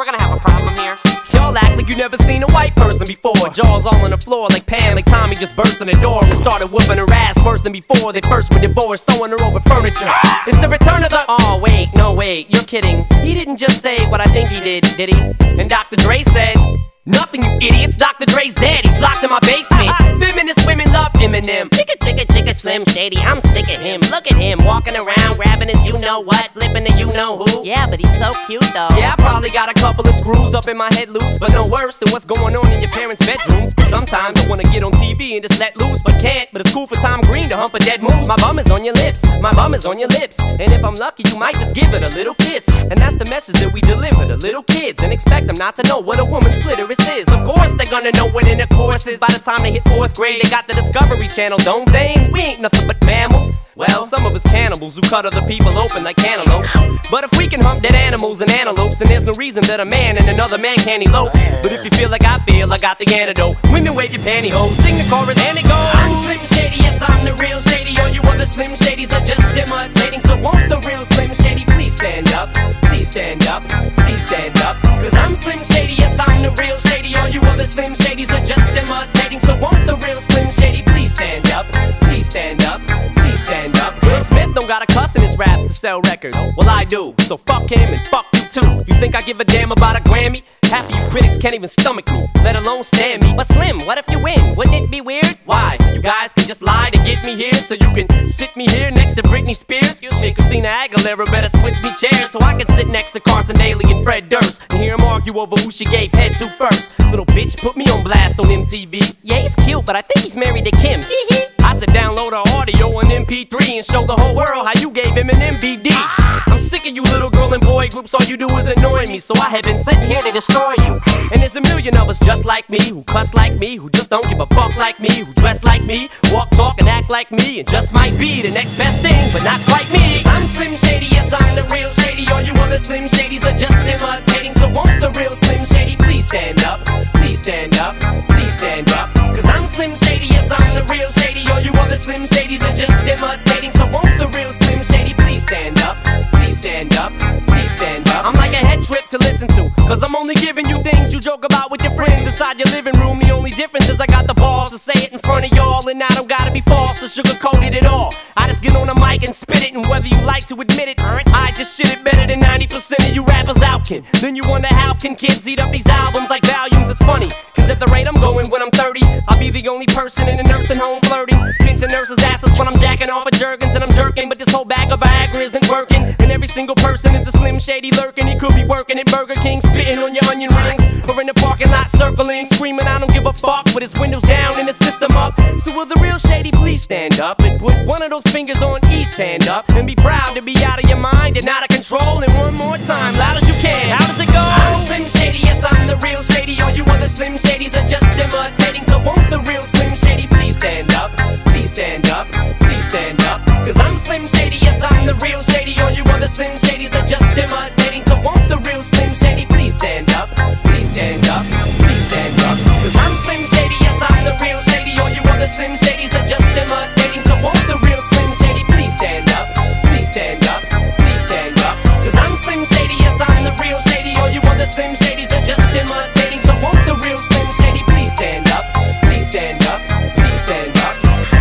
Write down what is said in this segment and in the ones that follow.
we're gonna have a problem here. Y'all act like you never seen a white person before. Jaws all on the floor like Pam, like Tommy just burst in the door and started whooping her ass worse than before. They first were divorced, sewing her over furniture. It's the return of the... Oh, wait, no, wait, you're kidding. He didn't just say what I think he did he? And Dr. Dre said... Nothing, you idiots. Dr. Dre's dead. He's locked in my basement. Feminist women love Eminem. Chicka, Slim Shady. I'm sick of him. Look at him walking around, grabbing his you-know-what, flipping the you-know-who. Yeah, but he's so cute, though. Yeah, I probably got a couple of screws up in my head loose, but no worse than what's going on in your parents' bedrooms. Sometimes I wanna get on TV and just let loose, but can't. But it's cool for Tom Green to hump a dead moose. My bum is on your lips. My bum is on your lips. And if I'm lucky, you might just give it a little kiss. And that's the message that we deliver to little kids, and expect them not to know what a woman's clitoris is. Of course they're gonna know what intercourse is. By the time they hit 4th grade, they got the Discovery Channel, don't they? And we ain't nothing but mammals. Well, some of us cannibals who cut other people open like cantaloupes. But if we can hump dead animals and antelopes, then there's no reason that a man and another man can't elope. But if you feel like I feel, I got the antidote. Women wave your pantyhose, sing the chorus and it goes. I'm Slim Shady, yes I'm the real Shady. All you other Slim Shadys are just imitating. So won't the real Slim Shady please stand up? Please stand up, please stand up. Cause I'm Slim Shady, yes I'm the real Shady. All you other Slim Shadys are just imitating. So won't the real Slim Shady please stand up? Please stand up, please stand up. Will Smith don't gotta cuss in his raps to sell records. Well I do, so fuck him and fuck you too. You think I give a damn about a Grammy? Half of you critics can't even stomach me, let alone stand me. But Slim, what if you win? Wouldn't it be weird? Why? So you guys can just lie to get me here, so you can sit me here next to Britney Spears? Shit, Christina Aguilera better switch me chairs so I can sit next to Carson Daly and Fred Durst and hear them argue over who she gave head to first. Little bitch put me on blast on MTV. Yeah, he's cute, but I think he's married to Kim. I said download her audio on MP3 and show the whole world how you gave him an MVD. I'm sick of you little girl and boy groups, all you do is annoy me, so I have been sitting here to destroy you. And there's a million of us just like me, who cuss like me, who just don't give a fuck like me, who dress like me, walk, talk, and act like me, and just might be the next best thing, but not quite me. I'm Slim Shady, yes I'm the real Shady. All you other Slim Shadys are just imitating. So won't the real Slim Shady please stand up? Please stand up, please stand up. Cause I'm Slim Shady, yes I'm the real Shady. All you other Slim Shadys are just imitating. So won't the real Slim Shady please stand up? Please stand up, please stand up. I'm like a head trip to listen to, cause I'm only giving you things you joke about with your friends inside your living room. The only difference is I got the balls to say it in front of y'all, and I don't gotta be false or sugarcoated at all. I just get on the mic and spit it, and whether you like to admit it, I just shit it better than 90% of you rappers out, kid. Then you wonder how can kids eat up these albums like volumes? It's funny, cause at the rate I'm going when I'm 30, I'll be the only person in a nursing home flirting, pinching nurses' asses when I'm jacking off of Jergens and I'm jerking. But this whole bag of Viagra isn't working, and every single person is a Slim Shady lurking. He could be working at Burger King, spitting on your onion rings, or in the parking lot circling, screaming I don't give a fuck with his windows down and the system up. So will the real Shady please stand up and put one of those fingers on each hand up and be proud to be out of your mind and out of control? And one more time, loud as you can, how does it go? I'm Slim Shady, yes I'm the real Shady. All you other Slim Shadys are just imitating. So won't the real Slim Shady please stand up? Please stand up, please stand up. Cause I'm Slim Shady, yes I'm the real Shady. All you other Slim Shadys are just imitating. So won't the real Slim Shady please stand up? Please stand up, please stand up. Cause I'm Slim Shady, yes I'm the real Shady. All you other Slim Shadys are just imitating. So won't the real Slim Shady please stand up? Please stand up, please stand up. Cause I'm Slim Shady, yes I'm the real Shady. All you other Slim Shadys are just imitating. So won't the real Slim Shady please stand up? Please stand up, please stand up.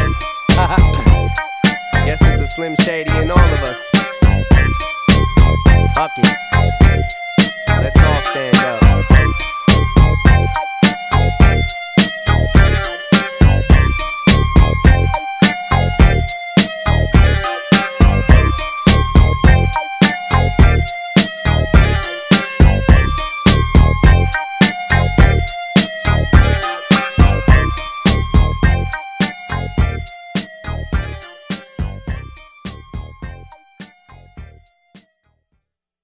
Guess there's a Slim Shady in all of us. Fuck it. Let's all stand up.